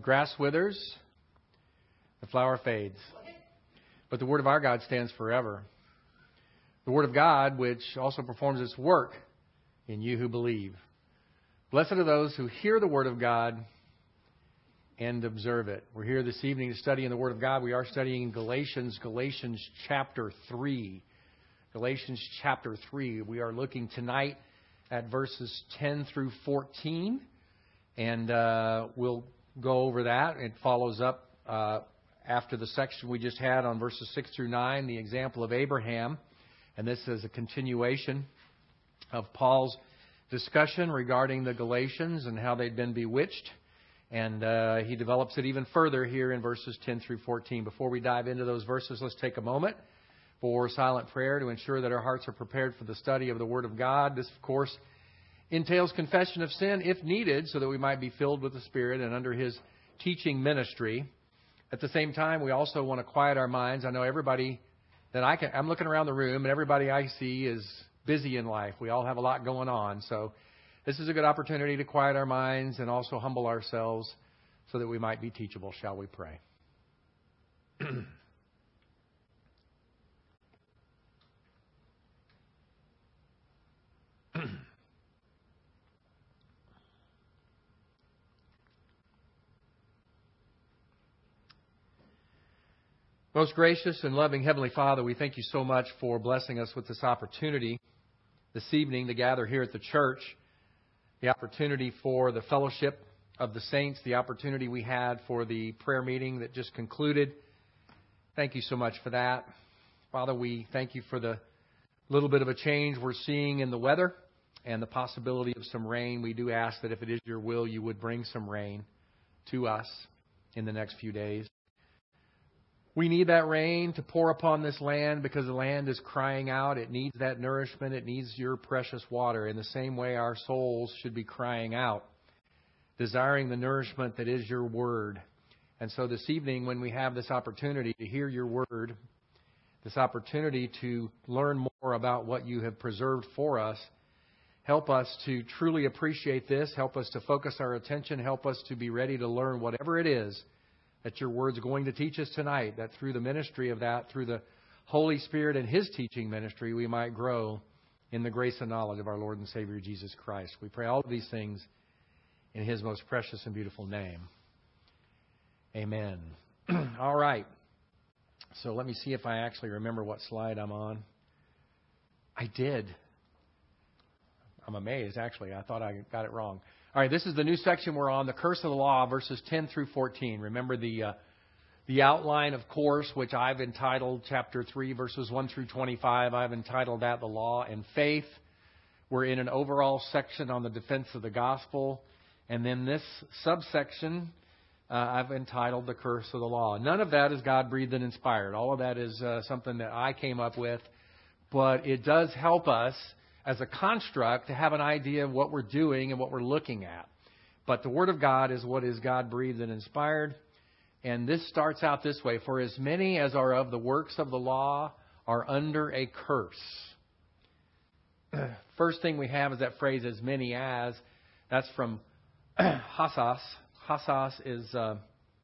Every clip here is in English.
grass withers, the flower fades, but the word of our God stands forever. The word of God, which also performs its work in you who believe. Blessed are those who hear the word of God and observe it. We're here this evening to study in the word of God. We are studying Galatians chapter 3. Galatians chapter 3. We are looking tonight at verses 10 through 14. And we'll go over that. It follows up after the section we just had on verses 6 through 9, the example of Abraham. And this is a continuation of Paul's discussion regarding the Galatians and how they'd been bewitched. And he develops it even further here in verses 10 through 14. Before we dive into those verses, let's take a moment for silent prayer to ensure that our hearts are prepared for the study of the Word of God. This, of course, entails confession of sin if needed so that we might be filled with the Spirit and under His teaching ministry. At the same time, we also want to quiet our minds. I know everybody that I'm looking around the room and everybody I see is busy in life. We all have a lot going on. So this is a good opportunity to quiet our minds and also humble ourselves so that we might be teachable. Shall we pray? Most gracious and loving Heavenly Father, we thank you so much for blessing us with this opportunity this evening to gather here at the church, the opportunity for the fellowship of the saints, the opportunity we had for the prayer meeting that just concluded. Thank you so much for that. Father, we thank you for the little bit of a change we're seeing in the weather and the possibility of some rain. We do ask that if it is your will, you would bring some rain to us in the next few days. We need that rain to pour upon this land because the land is crying out. It needs that nourishment. It needs your precious water. In the same way, our souls should be crying out, desiring the nourishment that is your word. And so this evening, when we have this opportunity to hear your word, this opportunity to learn more about what you have preserved for us, help us to truly appreciate this. Help us to focus our attention. Help us to be ready to learn whatever it is that your word's going to teach us tonight, that through the ministry of that, through the Holy Spirit and His teaching ministry, we might grow in the grace and knowledge of our Lord and Savior Jesus Christ. We pray all of these things in His most precious and beautiful name. Amen. All right. So let me see if I actually remember what slide I'm on. I did. I'm amazed, actually. I thought I got it wrong. All right, this is the new section we're on, the curse of the law, verses 10 through 14. Remember the outline, of course, which I've entitled chapter 3, verses 1 through 25. I've entitled that the law and faith. We're in an overall section on the defense of the gospel. And then this subsection I've entitled the curse of the law. None of that is God-breathed and inspired. All of that is something that I came up with. But it does help us as a construct to have an idea of what we're doing and what we're looking at. But the Word of God is what is God-breathed and inspired. And this starts out this way: for as many as are of the works of the law are under a curse. First thing we have is that phrase, as many as. That's from hasos. Hasos is a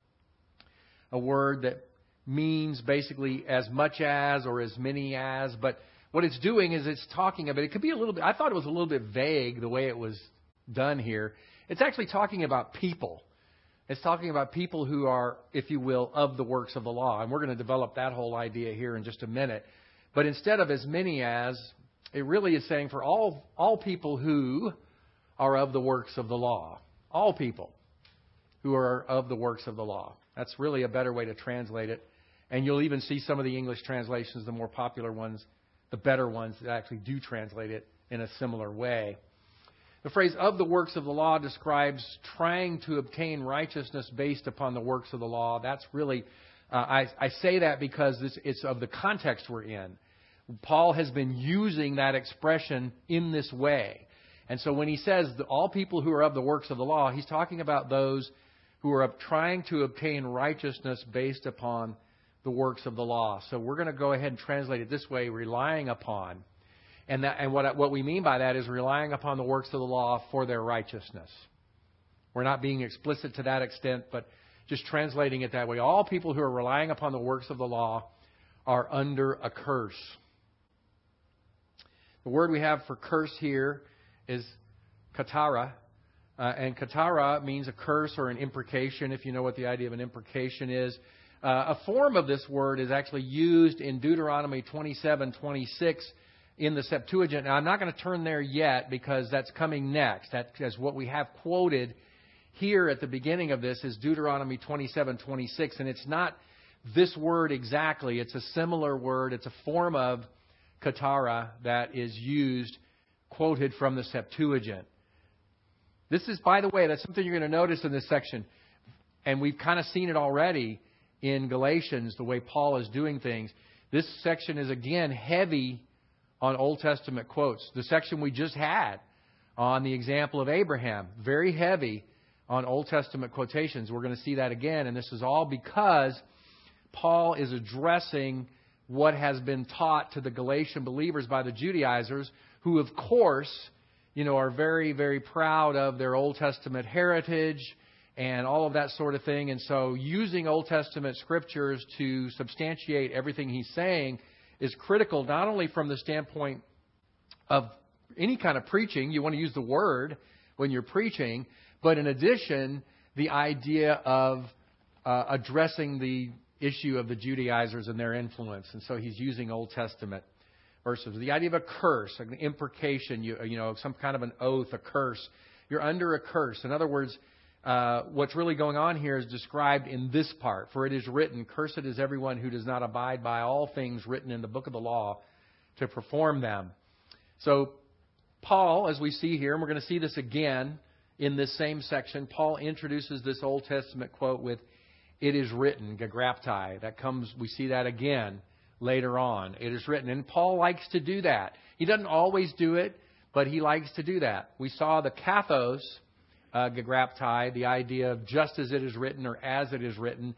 word that means basically as much as or as many as. But what it's doing is it's talking about, it could be a little bit, I thought it was a little bit vague the way it was done here. It's actually talking about people. It's talking about people who are, if you will, of the works of the law. And we're going to develop that whole idea here in just a minute. But instead of as many as, it really is saying for all people who are of the works of the law. All people who are of the works of the law. That's really a better way to translate it. And you'll even see some of the English translations, the more popular ones, the better ones that actually do translate it in a similar way. The phrase of the works of the law describes trying to obtain righteousness based upon the works of the law. That's really, I say that because it's of the context we're in. Paul has been using that expression in this way. And so when he says all people who are of the works of the law, he's talking about those who are trying to obtain righteousness based upon the works of the law. So we're going to go ahead and translate it this way: relying upon. And what we mean by that is relying upon the works of the law for their righteousness. We're not being explicit to that extent, but just translating it that way. All people who are relying upon the works of the law are under a curse. The word we have for curse here is katara. And katara means a curse or an imprecation, if you know what the idea of an imprecation is. A form of this word is actually used in Deuteronomy 27:26 in the Septuagint. Now, I'm not going to turn there yet because that's coming next. That's what we have quoted here at the beginning of this is Deuteronomy 27:26. And it's not this word exactly. It's a similar word. It's a form of katara that is used, quoted from the Septuagint. This is, by the way, that's something you're going to notice in this section. And we've kind of seen it already in Galatians, the way Paul is doing things. This section is, again, heavy on Old Testament quotes. The section we just had on the example of Abraham, very heavy on Old Testament quotations. We're going to see that again. And this is all because Paul is addressing what has been taught to the Galatian believers by the Judaizers, who, of course, are very, very proud of their Old Testament heritage and all of that sort of thing. And so using Old Testament scriptures to substantiate everything he's saying is critical, not only from the standpoint of any kind of preaching. You want to use the word when you're preaching, but in addition, the idea of addressing the issue of the Judaizers and their influence. And so he's using Old Testament verses. The idea of a curse, an imprecation, some kind of an oath, a curse. You're under a curse. In other words, what's really going on here is described in this part. For it is written, "Cursed is everyone who does not abide by all things written in the book of the law to perform them." So Paul, as we see here, and we're going to see this again in this same section, Paul introduces this Old Testament quote with, "It is written," gagraptai. We see that again later on. It is written. And Paul likes to do that. He doesn't always do it, but he likes to do that. We saw the kathos, gagraptai, the idea of just as it is written or as it is written,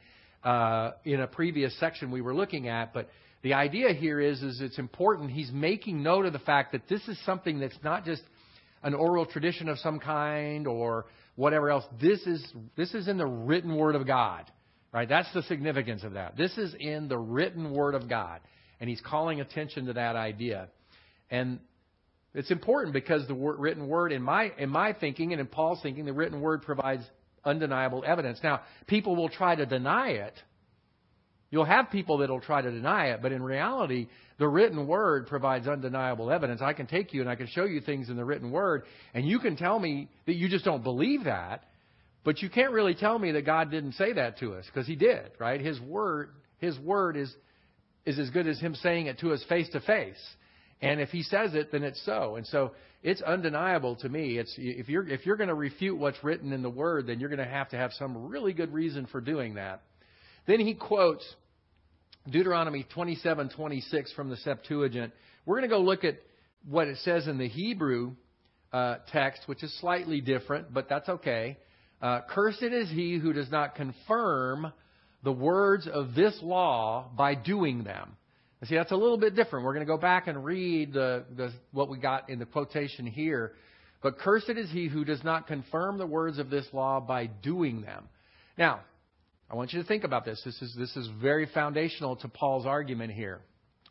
in a previous section we were looking at. But the idea here is it's important. He's making note of the fact that this is something that's not just an oral tradition of some kind or whatever else. This is in the written Word of God. Right? That's the significance of that. This is in the written Word of God. And he's calling attention to that idea. And it's important because the written Word, in my thinking and in Paul's thinking, the written Word provides undeniable evidence. Now, people will try to deny it. You'll have people that will try to deny it. But in reality, the written Word provides undeniable evidence. I can take you and I can show you things in the written Word. And you can tell me that you just don't believe that. But you can't really tell me that God didn't say that to us, because He did, right? His word is as good as Him saying it to us face to face. And if He says it, then it's so. And so it's undeniable to me. If you're going to refute what's written in the Word, then you're going to have some really good reason for doing that. Then he quotes Deuteronomy 27:26 from the Septuagint. We're going to go look at what it says in the Hebrew text, which is slightly different, but that's okay. "Cursed is he who does not confirm the words of this law by doing them." And see, that's a little bit different. We're going to go back and read what we got in the quotation here. But cursed is he who does not confirm the words of this law by doing them. Now, I want you to think about this. This is very foundational to Paul's argument here.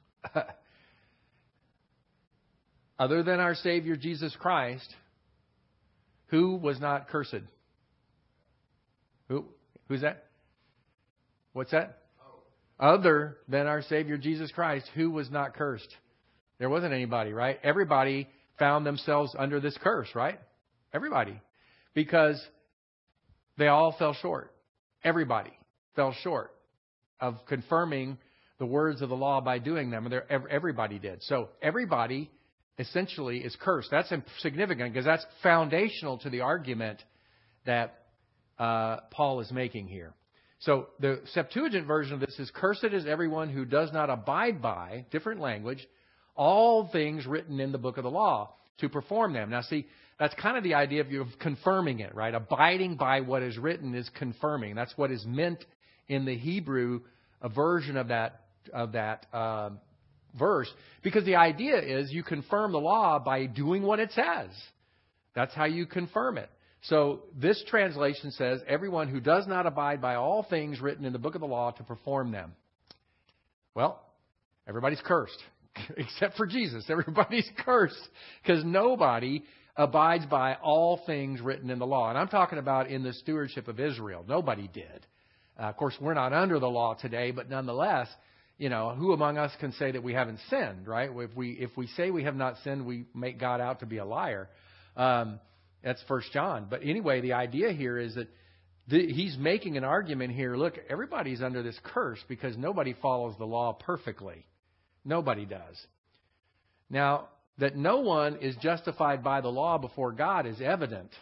Other than our Savior Jesus Christ, who was not cursed? Who's that? What's that? Other than our Savior Jesus Christ, who was not cursed? There wasn't anybody, right? Everybody found themselves under this curse, right? Everybody. Because they all fell short. Everybody fell short of confirming the words of the law by doing them. Everybody did. So everybody essentially is cursed. That's significant because that's foundational to the argument that Paul is making here. So the Septuagint version of this is, "Cursed is everyone who does not abide by," different language, "all things written in the book of the law to perform them." Now see, that's kind of the idea of confirming it, right? Abiding by what is written is confirming. That's what is meant in the Hebrew version of that verse. Because the idea is you confirm the law by doing what it says. That's how you confirm it. So this translation says, everyone who does not abide by all things written in the book of the law to perform them. Well, everybody's cursed, except for Jesus. Everybody's cursed because nobody abides by all things written in the law. And I'm talking about in the stewardship of Israel. Nobody did. Of course, we're not under the law today, but nonetheless, who among us can say that we haven't sinned, right? If we say we have not sinned, we make God out to be a liar. That's 1 John. But anyway, the idea here is that he's making an argument here. Look, everybody's under this curse because nobody follows the law perfectly. Nobody does. Now, that no one is justified by the law before God is evident.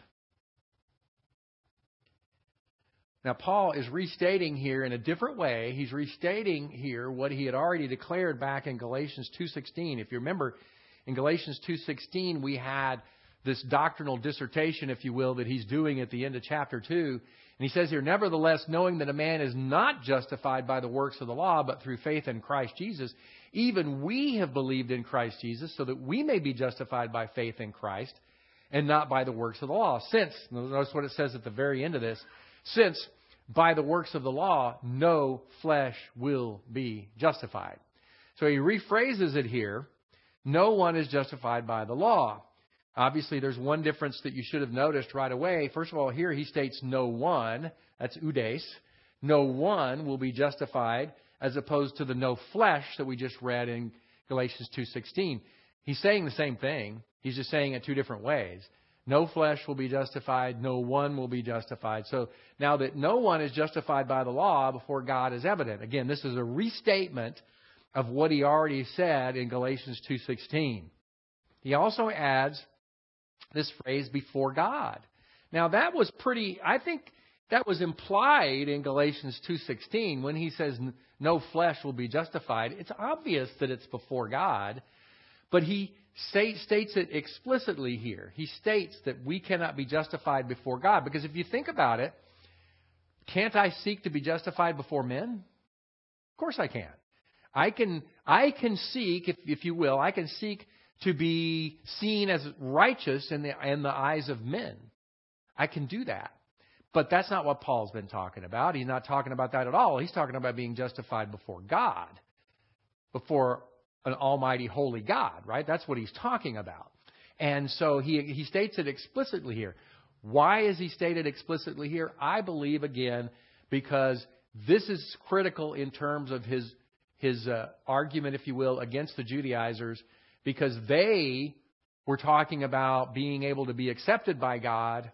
Now, Paul is restating here in a different way. He's restating here what he had already declared back in Galatians 2:16. If you remember, in Galatians 2:16, we had this doctrinal dissertation, if you will, that he's doing at the end of chapter 2. And he says here, nevertheless, knowing that a man is not justified by the works of the law, but through faith in Christ Jesus, even we have believed in Christ Jesus, so that we may be justified by faith in Christ, and not by the works of the law. Since, notice what it says at the very end of this, since by the works of the law, no flesh will be justified. So he rephrases it here, no one is justified by the law. Obviously, there's one difference that you should have noticed right away. First of all, here he states no one, that's oudes, no one will be justified, as opposed to the no flesh that we just read in Galatians 2:16. He's saying the same thing. He's just saying it two different ways. No flesh will be justified. No one will be justified. So now that no one is justified by the law before God is evident. Again, this is a restatement of what he already said in Galatians 2:16. He also adds this phrase, before God. Now that was I think that was implied in Galatians 2:16 when he says no flesh will be justified. It's obvious that it's before God, but he states it explicitly here. He states that we cannot be justified before God, because if you think about it, can't I seek to be justified before men? Of course I can. I can seek, if you will, I can seek to be seen as righteous in the eyes of men. I can do that. But that's not what Paul's been talking about. He's not talking about that at all. He's talking about being justified before God, before an almighty, holy God, right? That's what he's talking about. And so he states it explicitly here. Why is he stated explicitly here? I believe, again, because this is critical in terms of his argument, if you will, against the Judaizers, because they were talking about being able to be accepted by God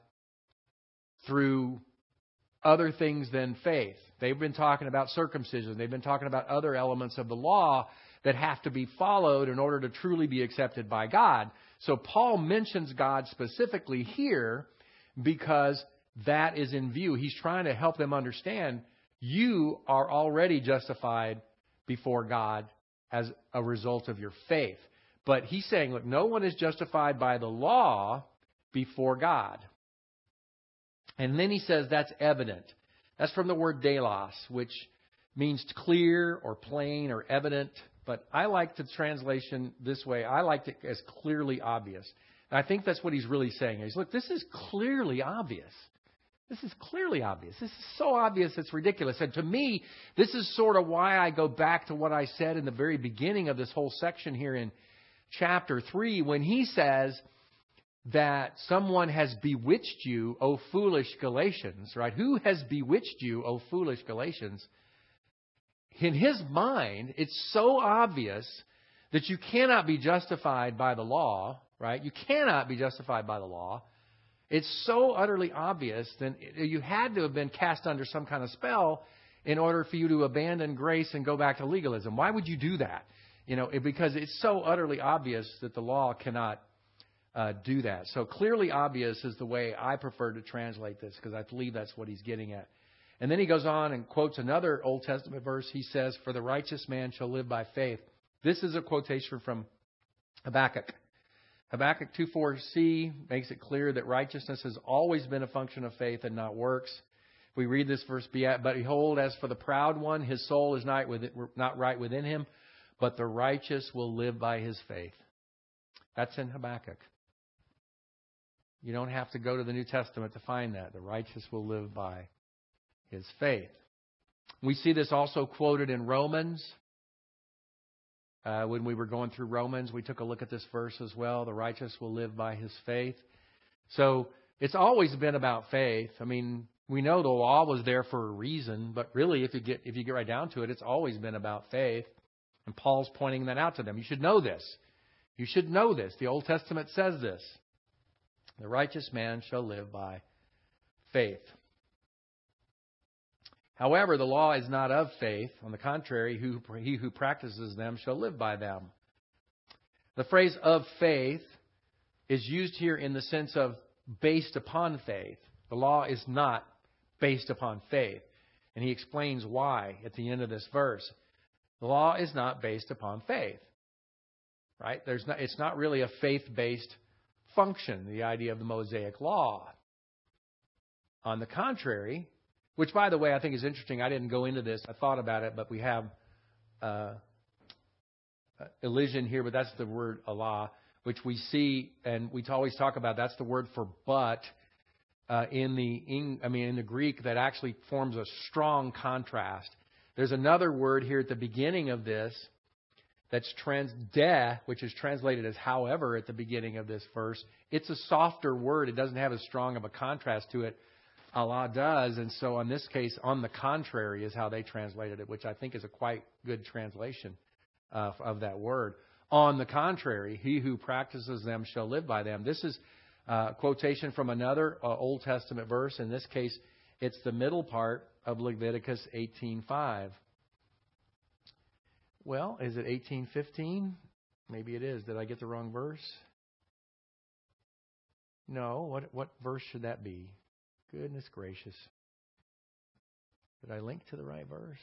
through other things than faith. They've been talking about circumcision. They've been talking about other elements of the law that have to be followed in order to truly be accepted by God. So Paul mentions God specifically here because that is in view. He's trying to help them understand you are already justified before God as a result of your faith. But he's saying, look, no one is justified by the law before God. And then he says that's evident. That's from the word delos, which means clear or plain or evident. But I like the translation this way. I liked it as clearly obvious. And I think that's what he's really saying. He's, look, this is clearly obvious. This is clearly obvious. This is so obvious it's ridiculous. And to me, this is sort of why I go back to what I said in the very beginning of this whole section here in chapter 3, when he says that someone has bewitched you, O foolish Galatians, right? Who has bewitched you, O foolish Galatians? In his mind, it's so obvious that you cannot be justified by the law, right? You cannot be justified by the law. It's so utterly obvious that you had to have been cast under some kind of spell in order for you to abandon grace and go back to legalism. Why would you do that? Because it's so utterly obvious that the law cannot do that. So clearly obvious is the way I prefer to translate this, because I believe that's what he's getting at. And then he goes on and quotes another Old Testament verse. He says, for the righteous man shall live by faith. This is a quotation from Habakkuk. Habakkuk 2:4c makes it clear that righteousness has always been a function of faith and not works. We read this verse, but behold, as for the proud one, his soul is not right within him, but the righteous will live by his faith. That's in Habakkuk. You don't have to go to the New Testament to find that. The righteous will live by his faith. We see this also quoted in Romans. When we were going through Romans, we took a look at this verse as well. The righteous will live by his faith. So it's always been about faith. I mean, we know the law was there for a reason, but really, if you get right down to it, it's always been about faith. And Paul's pointing that out to them. You should know this. You should know this. The Old Testament says this. The righteous man shall live by faith. However, the law is not of faith. On the contrary, he who practices them shall live by them. The phrase of faith is used here in the sense of based upon faith. The law is not based upon faith. And he explains why at the end of this verse. The law is not based upon faith. Right? It's not really a faith-based function, the idea of the Mosaic Law. On the contrary, which, by the way, I think is interesting. I didn't go into this. I thought about it, but we have elision here, but that's the word Allah, which we see, and we always talk about. That's the word for but in the Greek that actually forms a strong contrast. There's another word here at the beginning of this that's de, which is translated as however at the beginning of this verse. It's a softer word. It doesn't have as strong of a contrast to it. Allah does, and so in this case, on the contrary is how they translated it, which I think is a quite good translation of that word. On the contrary, he who practices them shall live by them. This is a quotation from another Old Testament verse. In this case, it's the middle part of Leviticus 18:5. Well, is it 18:15? Maybe it is. Did I get the wrong verse? No. What verse should that be? Goodness gracious. Did I link to the right verse?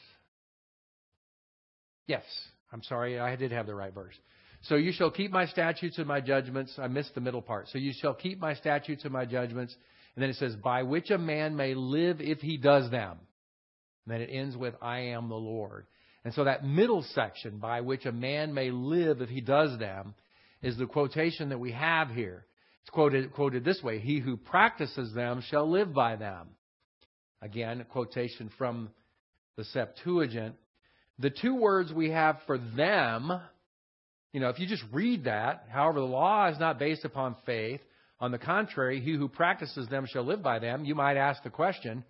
Yes. I'm sorry. I did have the right verse. So you shall keep my statutes and my judgments. I missed the middle part. So you shall keep my statutes and my judgments. And then it says, by which a man may live if he does them. And then it ends with, I am the Lord. And so that middle section, by which a man may live if he does them, is the quotation that we have here. It's quoted this way, he who practices them shall live by them. Again, a quotation from the Septuagint. The two words we have for them, if you just read that, however, the law is not based upon faith. On the contrary, he who practices them shall live by them. You might ask the question,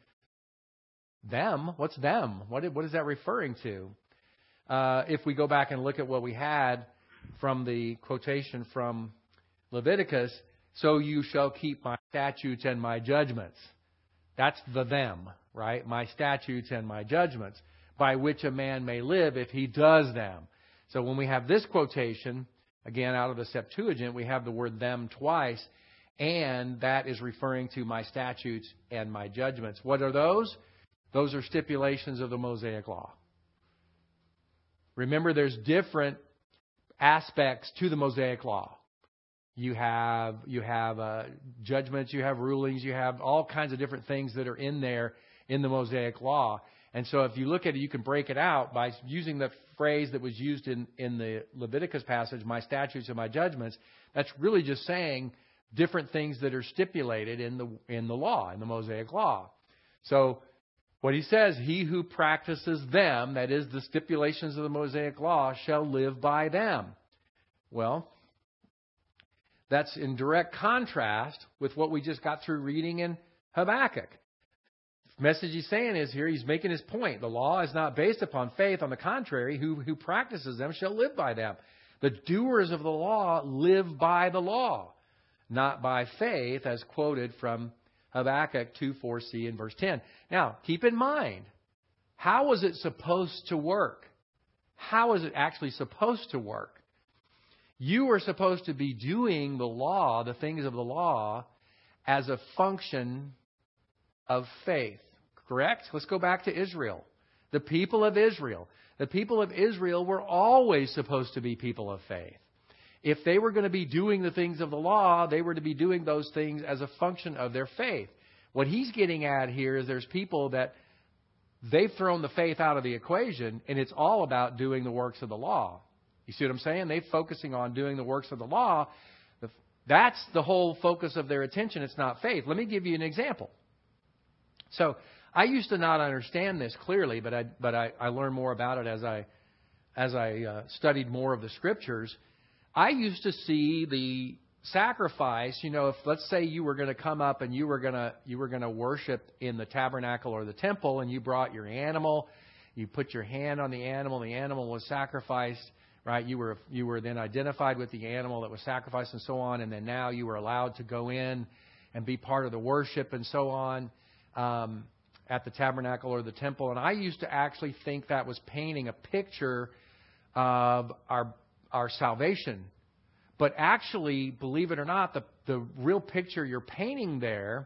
them? What's them? What is that referring to? If we go back and look at what we had from the quotation from Leviticus, so you shall keep my statutes and my judgments. That's the them, right? My statutes and my judgments, by which a man may live if he does them. So when we have this quotation, again, out of the Septuagint, we have the word them twice, and that is referring to my statutes and my judgments. What are those? Those are stipulations of the Mosaic Law. Remember, there's different aspects to the Mosaic Law. You have judgments, you have rulings, you have all kinds of different things that are in there in the Mosaic Law. And so if you look at it, you can break it out by using the phrase that was used in the Leviticus passage, my statutes and my judgments. That's really just saying different things that are stipulated in the law, in the Mosaic Law. So what he says, he who practices them, that is the stipulations of the Mosaic Law, shall live by them. Well, that's in direct contrast with what we just got through reading in Habakkuk. The message he's saying is here, he's making his point. The law is not based upon faith. On the contrary, who practices them shall live by them. The doers of the law live by the law, not by faith, as quoted from Habakkuk 2:4c and verse 10. Now, keep in mind, how was it supposed to work? How is it actually supposed to work? You are supposed to be doing the law, the things of the law, as a function of faith. Correct? Let's go back to Israel. The people of Israel. The people of Israel were always supposed to be people of faith. If they were going to be doing the things of the law, they were to be doing those things as a function of their faith. What he's getting at here is there's people that they've thrown the faith out of the equation, and it's all about doing the works of the law. You see what I'm saying? They're focusing on doing the works of the law. That's the whole focus of their attention. It's not faith. Let me give you an example. So I used to not understand this clearly, but I learned more about it as I studied more of the Scriptures. I used to see the sacrifice. If let's say you were going to come up and you were going to worship in the tabernacle or the temple, and you brought your animal, you put your hand on the animal was sacrificed. Right, you were then identified with the animal that was sacrificed and so on, and then now you were allowed to go in and be part of the worship and so on at the tabernacle or the temple. And I used to actually think that was painting a picture of our salvation. But actually, believe it or not, the real picture you're painting there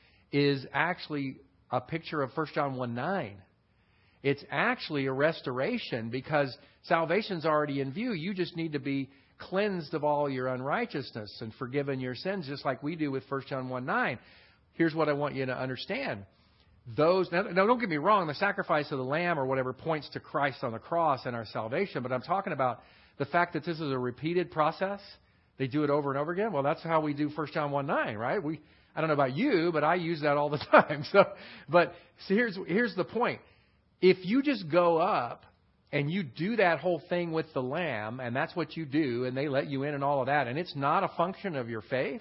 is actually a picture of 1 John 1:9. It's actually a restoration because salvation's already in view. You just need to be cleansed of all your unrighteousness and forgiven your sins, just like we do with 1 John 1:9. Here's what I want you to understand. Now, don't get me wrong, the sacrifice of the lamb or whatever points to Christ on the cross and our salvation, but I'm talking about the fact that this is a repeated process. They do it over and over again. Well, that's how we do 1 John 1:9, right? I don't know about you, but I use that all the time. But here's the point. If you just go up and you do that whole thing with the lamb, and that's what you do, and they let you in and all of that, and it's not a function of your faith,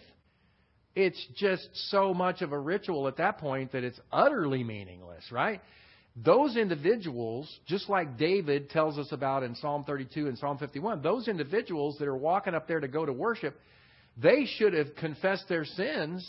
it's just so much of a ritual at that point that it's utterly meaningless, right? Those individuals, just like David tells us about in Psalm 32 and Psalm 51, those individuals that are walking up there to go to worship, they should have confessed their sins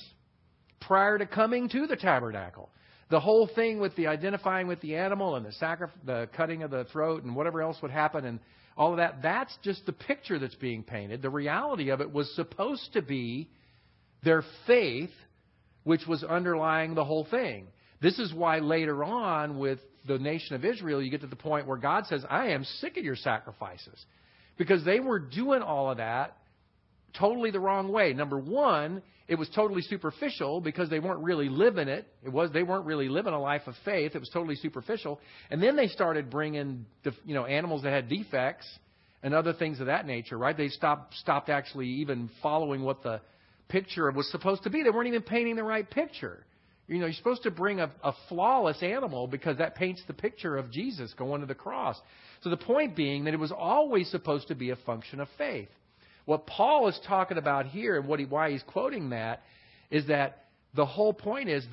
prior to coming to the tabernacle. The whole thing with the identifying with the animal and the cutting of the throat and whatever else would happen and all of that, that's just the picture that's being painted. The reality of it was supposed to be their faith, which was underlying the whole thing. This is why later on with the nation of Israel, you get to the point where God says, I am sick of your sacrifices. Because they were doing all of that totally the wrong way. Number one, it was totally superficial because they weren't really living it. They weren't really living a life of faith. It was totally superficial. And then they started bringing animals that had defects and other things of that nature, right? They stopped actually even following what the picture was supposed to be. They weren't even painting the right picture. You're supposed to bring a flawless animal because that paints the picture of Jesus going to the cross. So the point being that it was always supposed to be a function of faith. What Paul is talking about here and why he's quoting that is that the whole point is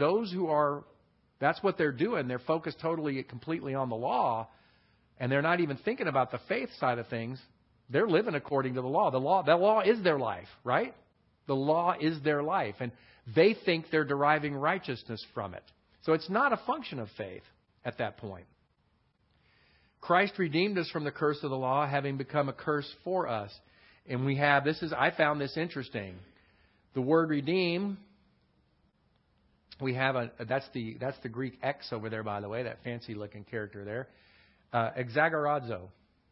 that's what they're doing. They're focused completely on the law, and they're not even thinking about the faith side of things. They're living according to the law. The law is their life, right? The law is their life, and they think they're deriving righteousness from it. So it's not a function of faith at that point. Christ redeemed us from the curse of the law, having become a curse for us. And I found this interesting. The word redeem, that's the Greek X over there, by the way, that fancy looking character there. Exagorazo.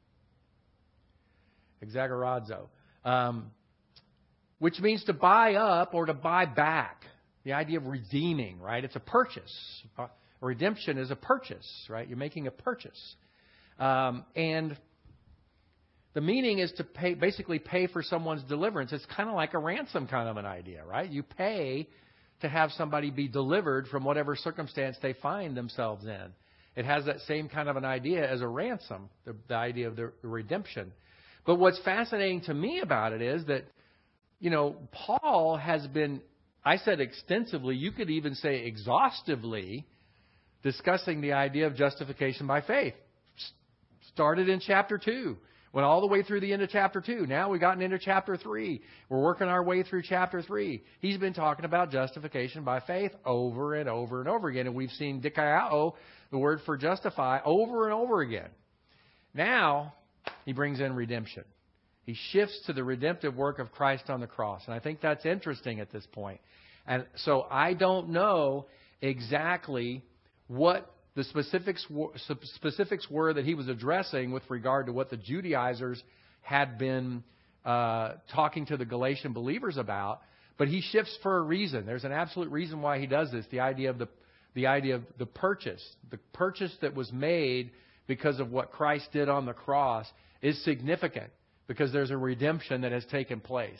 Which means to buy up or to buy back. The idea of redeeming, right? It's a purchase. Redemption is a purchase, right? You're making a purchase. And the meaning is to basically pay for someone's deliverance. It's kind of like a ransom kind of an idea, right? You pay to have somebody be delivered from whatever circumstance they find themselves in. It has that same kind of an idea as a ransom, the idea of the redemption. But what's fascinating to me about it is that, Paul has been, I said extensively, you could even say exhaustively, discussing the idea of justification by faith. Started in chapter 2. Went all the way through the end of chapter 2. Now we've gotten into chapter 3. We're working our way through chapter 3. He's been talking about justification by faith over and over and over again. And we've seen dikaiao, the word for justify, over and over again. Now he brings in redemption. He shifts to the redemptive work of Christ on the cross. And I think that's interesting at this point. And so I don't know exactly what the specifics were that he was addressing with regard to what the Judaizers had been talking to the Galatian believers about, but he shifts for a reason. There's an absolute reason why he does this. The idea of the purchase that was made because of what Christ did on the cross is significant because there's a redemption that has taken place.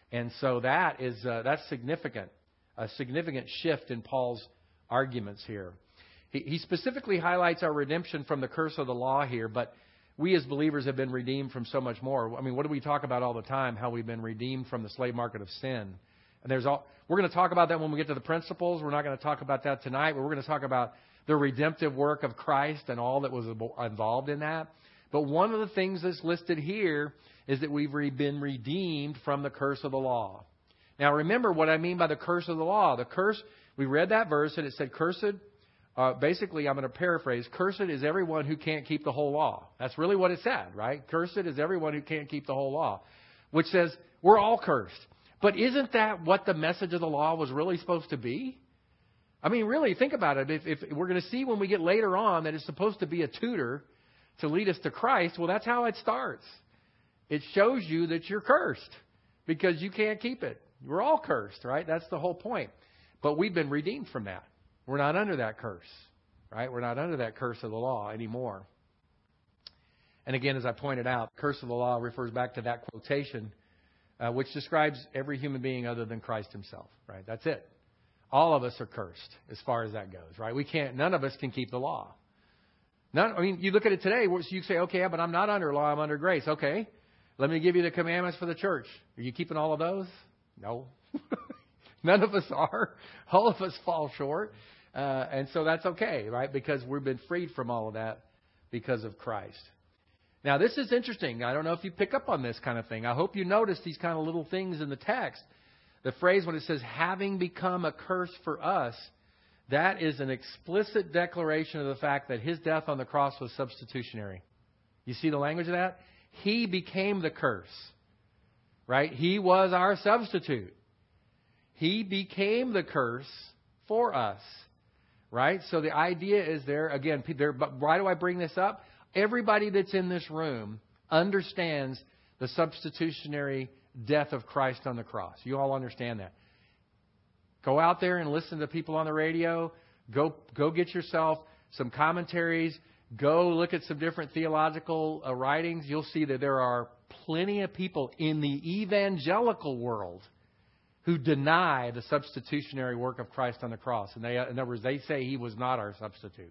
And so that's significant, a significant shift in Paul's arguments here. He specifically highlights our redemption from the curse of the law here, but we as believers have been redeemed from so much more. I mean, what do we talk about all the time? How we've been redeemed from the slave market of sin. And we're going to talk about that when we get to the principles. We're not going to talk about that tonight, but we're going to talk about the redemptive work of Christ and all that was involved in that. But one of the things that's listed here is that we've been redeemed from the curse of the law. Now, remember what I mean by the curse of the law. The curse, we read that verse and it said, cursed. Basically, I'm going to paraphrase, cursed is everyone who can't keep the whole law. That's really what it said, right? Cursed is everyone who can't keep the whole law, which says we're all cursed. But isn't that what the message of the law was really supposed to be? I mean, really, think about it. If we're going to see when we get later on that it's supposed to be a tutor to lead us to Christ, well, that's how it starts. It shows you that you're cursed because you can't keep it. We're all cursed, right? That's the whole point. But we've been redeemed from that. We're not under that curse, right? We're not under that curse of the law anymore. And again, as I pointed out, curse of the law refers back to that quotation, which describes every human being other than Christ himself, right? That's it. All of us are cursed as far as that goes, right? None of us can keep the law. You look at it today, so you say, okay, but I'm not under law, I'm under grace. Okay, let me give you the commandments for the church. Are you keeping all of those? No. None of us are. All of us fall short. And so that's okay, right? Because we've been freed from all of that because of Christ. Now, this is interesting. I don't know if you pick up on this kind of thing. I hope you notice these kind of little things in the text. The phrase when it says, having become a curse for us, that is an explicit declaration of the fact that his death on the cross was substitutionary. You see the language of that? He became the curse, right? He was our substitute. He became the curse for us, right? So the idea is there, again, but why do I bring this up? Everybody that's in this room understands the substitutionary death of Christ on the cross. You all understand that. Go out there and listen to people on the radio. Go get yourself some commentaries. Go look at some different theological writings. You'll see that there are plenty of people in the evangelical world who deny the substitutionary work of Christ on the cross. And in other words, they say he was not our substitute.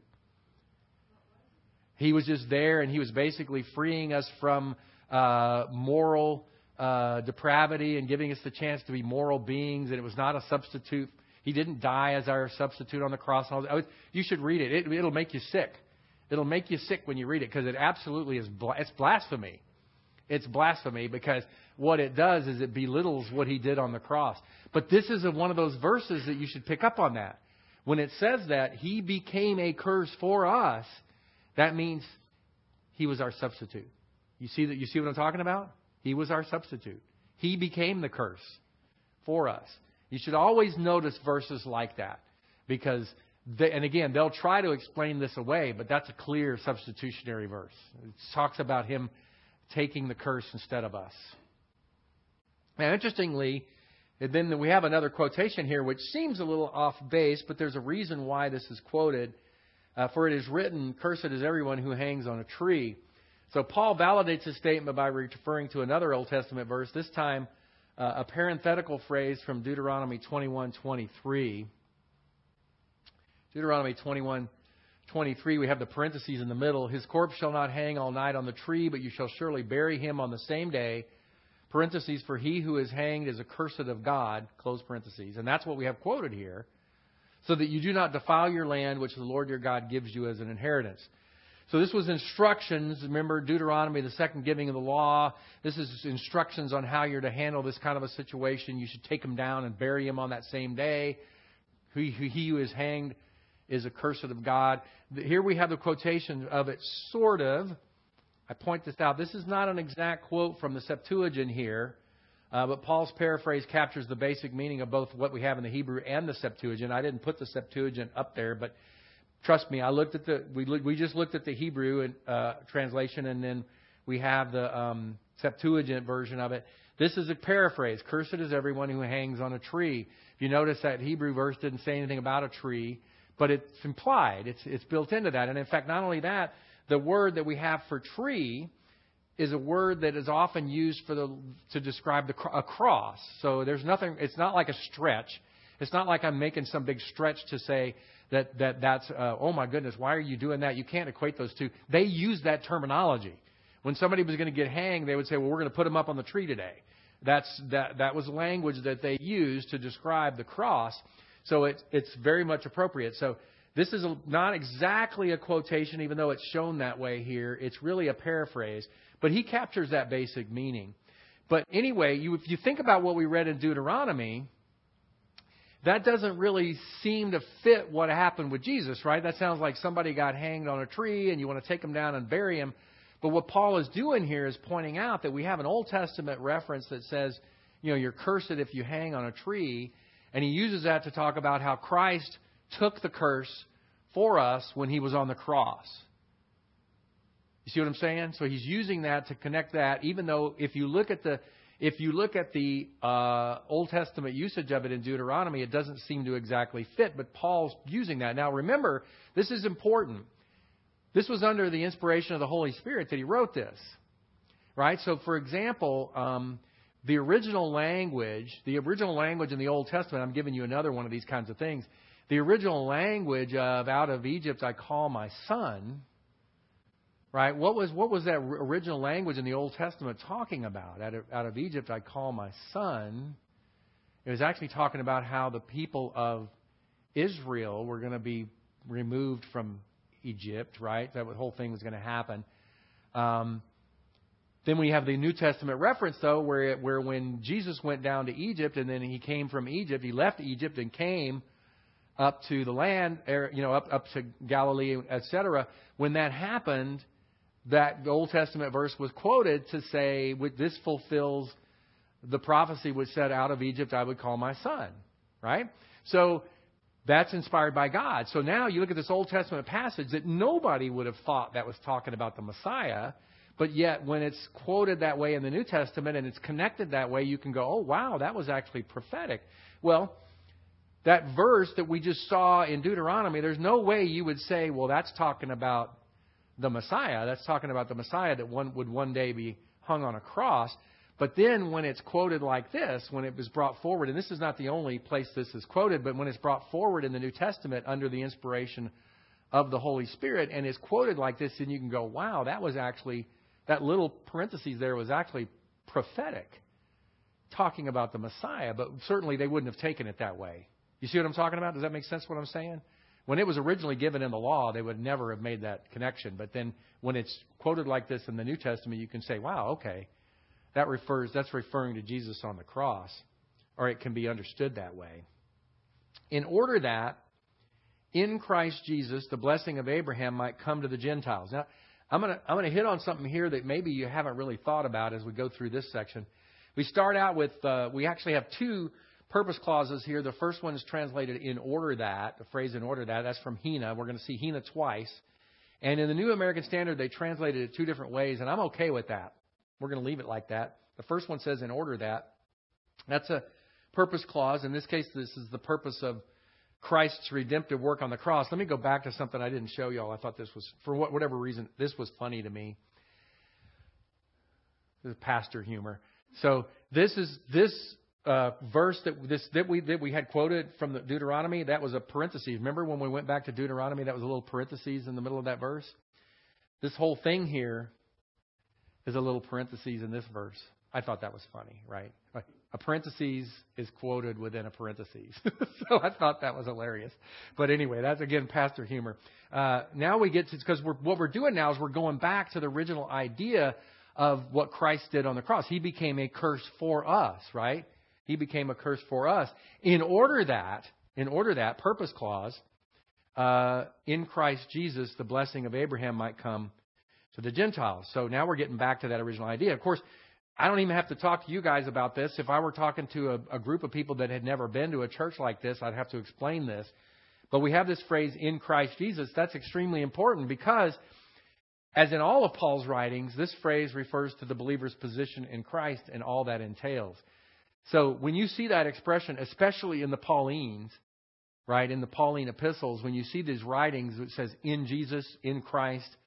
He was just there, and he was basically freeing us from moral depravity and giving us the chance to be moral beings, and it was not a substitute. He didn't die as our substitute on the cross. You should read it. It'll make you sick. It'll make you sick when you read it, because it absolutely is it's blasphemy. It's blasphemy, because what it does is it belittles what he did on the cross. But this is one of those verses that you should pick up on that. When it says that he became a curse for us, that means he was our substitute. You see that? You see what I'm talking about? He was our substitute. He became the curse for us. You should always notice verses like that, because and again, they'll try to explain this away, but that's a clear substitutionary verse. It talks about him taking the curse instead of us. Now, interestingly, then we have another quotation here which seems a little off base, but there's a reason why this is quoted. For it is written, cursed is everyone who hangs on a tree. So Paul validates his statement by referring to another Old Testament verse, this time a parenthetical phrase from Deuteronomy 21:23. Deuteronomy 21:23, we have the parentheses in the middle. His corpse shall not hang all night on the tree, but you shall surely bury him on the same day. Parentheses, for he who is hanged is accursed of God, close parentheses. And that's what we have quoted here. So that you do not defile your land, which the Lord your God gives you as an inheritance. So this was instructions. Remember Deuteronomy, the second giving of the law. This is instructions on how you're to handle this kind of a situation. You should take him down and bury him on that same day. He who is hanged is accursed of God. Here we have the quotation of it, sort of. I point this out. This is not an exact quote from the Septuagint here. But Paul's paraphrase captures the basic meaning of both what we have in the Hebrew and the Septuagint. I didn't put the Septuagint up there, but trust me, we just looked at the Hebrew translation, and then we have the Septuagint version of it. This is a paraphrase. Cursed is everyone who hangs on a tree. If you notice, that Hebrew verse didn't say anything about a tree, but it's implied. It's built into that. And in fact, not only that, the word that we have for tree is a word that is often used to describe a cross. So there's nothing. It's not like a stretch. It's not like I'm making some big stretch to say that's oh my goodness, why are you doing that? You can't equate those two. They use that terminology. When somebody was going to get hanged, they would say, well, we're going to put him up on the tree today. That was language that they used to describe the cross. So it's very much appropriate. So this is not exactly a quotation, even though it's shown that way here. It's really a paraphrase. But he captures that basic meaning. But anyway, if you think about what we read in Deuteronomy, that doesn't really seem to fit what happened with Jesus, right? That sounds like somebody got hanged on a tree and you want to take him down and bury him. But what Paul is doing here is pointing out that we have an Old Testament reference that says, you're cursed if you hang on a tree. And he uses that to talk about how Christ took the curse for us when he was on the cross. You see what I'm saying? So he's using that to connect that, even though if you look at the Old Testament usage of it in Deuteronomy, it doesn't seem to exactly fit. But Paul's using that. Now remember, this is important. This was under the inspiration of the Holy Spirit that he wrote this, right? So, for example, the original language in the Old Testament, I'm giving you another one of these kinds of things. The original language of out of Egypt I call my son, right? What was that original language in the Old Testament talking about? Out of Egypt I call my son. It was actually talking about how the people of Israel were going to be removed from Egypt, right? That whole thing was going to happen. Then we have the New Testament reference, though, where when Jesus went down to Egypt and then he came from Egypt, he left Egypt and came up to the land, up to Galilee, etc. When that happened, that Old Testament verse was quoted to say, this fulfills the prophecy which said, out of Egypt I would call my son, right? So that's inspired by God. So now you look at this Old Testament passage that nobody would have thought that was talking about the Messiah. But yet when it's quoted that way in the New Testament and it's connected that way, you can go, oh, wow, that was actually prophetic. Well, that verse that we just saw in Deuteronomy, there's no way you would say, well, that's talking about the Messiah. That's talking about the Messiah that would one day be hung on a cross. But then when it's quoted like this, when it was brought forward, and this is not the only place this is quoted, but when it's brought forward in the New Testament under the inspiration of the Holy Spirit and is quoted like this, then you can go, wow, that little parentheses there was actually prophetic, talking about the Messiah. But certainly they wouldn't have taken it that way. You see what I'm talking about? Does that make sense what I'm saying? When it was originally given in the law, they would never have made that connection. But then when it's quoted like this in the New Testament, you can say, wow, okay. That's referring to Jesus on the cross, or it can be understood that way. In order that in Christ Jesus the blessing of Abraham might come to the Gentiles. Now, I'm going to hit on something here that maybe you haven't really thought about as we go through this section. We start out with we actually have two purpose clauses here. The first one is translated in order that, the phrase in order that. That's from Hina. We're going to see Hina twice. And in the New American Standard, they translated it two different ways, and I'm okay with that. We're going to leave it like that. The first one says in order that. That's a purpose clause. In this case, this is the purpose of Christ's redemptive work on the cross. Let me go back to something I didn't show y'all. I thought this was, for whatever reason, this was funny to me. This is pastor humor. So this verse that we had quoted from the Deuteronomy, that was a parenthesis. Remember when we went back to Deuteronomy, that was a little parenthesis in the middle of that verse? This whole thing here is a little parenthesis in this verse. I thought that was funny, right? A parenthesis is quoted within a parenthesis. So I thought that was hilarious. But anyway, that's, again, pastor humor. Now we get to, because what we're doing now is we're going back to the original idea of what Christ did on the cross. He became a curse for us, right? He became a curse for us. In order that, purpose clause, in Christ Jesus, the blessing of Abraham might come to the Gentiles. So now we're getting back to that original idea. Of course, I don't even have to talk to you guys about this. If I were talking to a group of people that had never been to a church like this, I'd have to explain this. But we have this phrase, in Christ Jesus. That's extremely important because, as in all of Paul's writings, this phrase refers to the believer's position in Christ and all that entails. So when you see that expression, especially in the Paulines, right, in the Pauline epistles, when you see these writings, it says in Jesus, in Christ,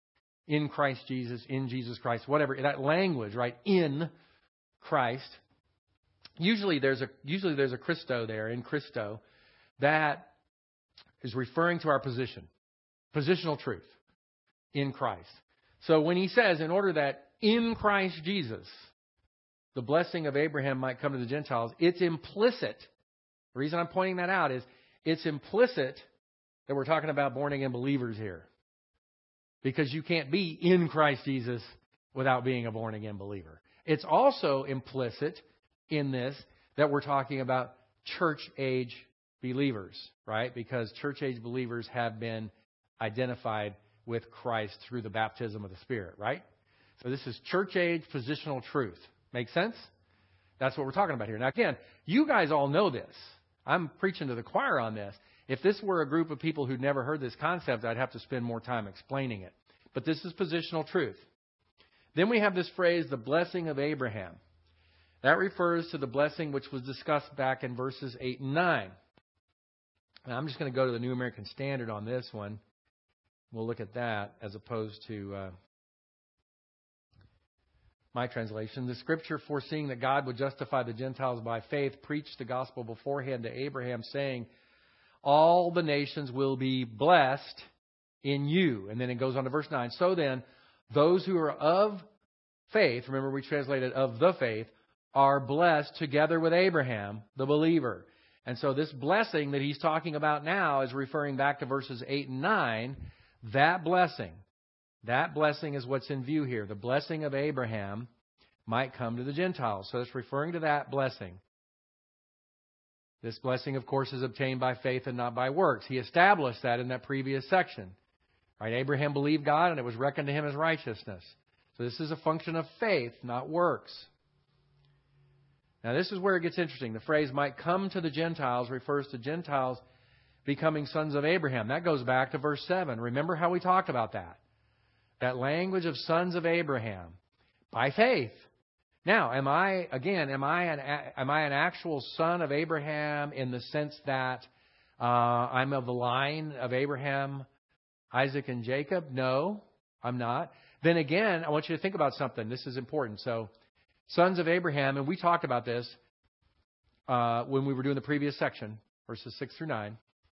in Christ Jesus, in Jesus Christ, whatever, that language, right, in Christ. Usually there's a Christo there, in Christo, that is referring to our position, positional truth in Christ. So when he says, in order that in Christ Jesus, the blessing of Abraham might come to the Gentiles, it's implicit. The reason I'm pointing that out is it's implicit that we're talking about born-again believers here. Because you can't be in Christ Jesus without being a born-again believer. It's also implicit in this that we're talking about church-age believers, right? Because church-age believers have been identified with Christ through the baptism of the Spirit, right? So this is church-age positional truth. Make sense? That's what we're talking about here. Now, again, you guys all know this. I'm preaching to the choir on this. If this were a group of people who'd never heard this concept, I'd have to spend more time explaining it. But this is positional truth. Then we have this phrase, the blessing of Abraham. That refers to the blessing which was discussed back in verses 8 and 9. Now, I'm just going to go to the New American Standard on this one. We'll look at that as opposed to my translation. The Scripture, foreseeing that God would justify the Gentiles by faith, preached the gospel beforehand to Abraham, saying, all the nations will be blessed in you. And then it goes on to verse 9. So then, those who are of faith, remember we translated of the faith, are blessed together with Abraham, the believer. And so this blessing that he's talking about now is referring back to verses 8 and 9. That blessing is what's in view here. The blessing of Abraham might come to the Gentiles. So it's referring to that blessing. This blessing, of course, is obtained by faith and not by works. He established that in that previous section. Right? Abraham believed God and it was reckoned to him as righteousness. So this is a function of faith, not works. Now this is where it gets interesting. The phrase might come to the Gentiles refers to Gentiles becoming sons of Abraham. That goes back to verse 7. Remember how we talked about that? That language of sons of Abraham by faith. Now, am I an actual son of Abraham in the sense that I'm of the line of Abraham, Isaac, and Jacob? No, I'm not. Then again, I want you to think about something. This is important. So, sons of Abraham, and we talked about this when we were doing the previous section, verses 6 through 9.